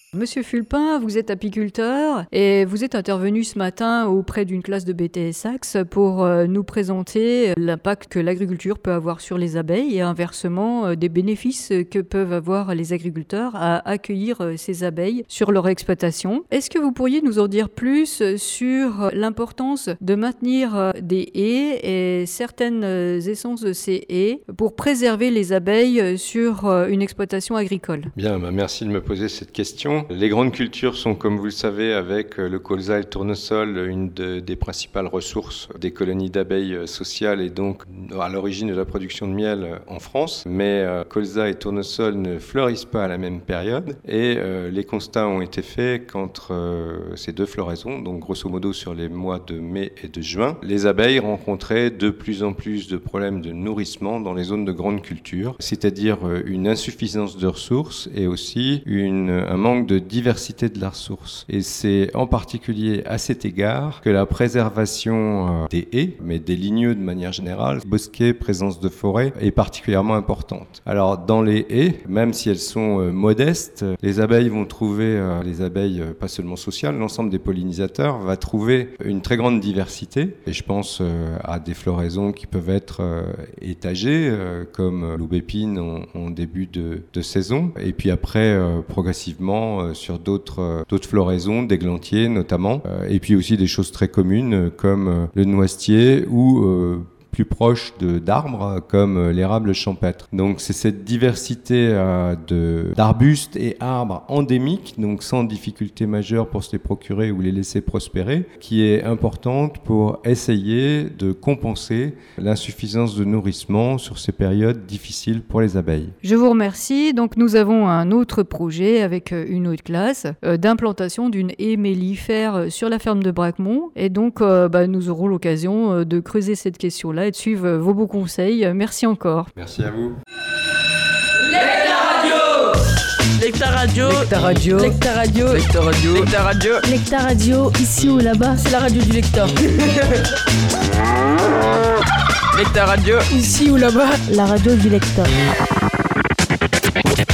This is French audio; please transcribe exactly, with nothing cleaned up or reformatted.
Monsieur Fulpin, vous êtes apiculteur et vous êtes intervenu ce matin auprès d'une classe de B T S Axe pour euh, nous présenter l'impact que l'agriculture peut avoir sur les abeilles et inversement euh, des bénéfices que peuvent avoir les agriculteurs à accueillir euh, ces abeilles sur leur exploitation. Est-ce que vous pourriez nous en dire plus sur l'importance de maintenir euh, des haies et certaines euh, essences de ces haies pour préserver les abeilles sur euh, une exploitation agricole? Bien, bah merci de me poser cette question. Les grandes cultures sont, comme vous le savez, avec le colza et le tournesol, une de, des principales ressources des colonies d'abeilles sociales et donc à l'origine de la production de miel en France. Mais euh, colza et tournesol ne fleurissent pas à la même période et euh, les constats ont été faits qu'entre euh, ces deux floraisons, donc grosso modo sur les mois de mai et de juin, les abeilles rencontraient de plus en plus de problèmes de nourrissement dans les zones de grande culture, c'est-à-dire une insuffisance de ressources et aussi une, un manque de diversité de la ressource. Et c'est en particulier à cet égard que la préservation des haies, mais des ligneux de manière générale, bosquets, présence de forêt, est particulièrement importante. Alors dans les haies, même si elles sont modestes, les abeilles vont trouver, les abeilles pas seulement sociales, l'ensemble des pollinisateurs va trouver une très grande diversité. Et je pense à des floraisons qui peuvent être étagées, comme l'aubépine en, en début de, de saison. Et puis après, progressivement, sur d'autres, d'autres floraisons, d'églantiers notamment, et puis aussi des choses très communes comme le noisetier ou euh, plus proche de, d'arbres comme l'érable champêtre. Donc c'est cette diversité euh, de, d'arbustes et arbres endémiques, donc sans difficulté majeure pour se les procurer ou les laisser prospérer, qui est importante pour essayer de compenser l'insuffisance de nourrissement sur ces périodes difficiles pour les abeilles. Je vous remercie. Donc nous avons un autre projet avec une autre classe euh, d'implantation d'une haie mellifère sur la ferme de Bracmont et donc euh, bah, nous aurons l'occasion euh, de creuser cette question-là et de suivre vos beaux conseils. Merci encore. Merci à vous. Lecta Radio. Lecta Radio. Lecta Radio. Lecta Radio. Lecta Radio. Lecta Radio, ici ou là-bas, c'est la radio du lecteur. Lecta Radio. Ici ou là-bas, la radio du lecteur.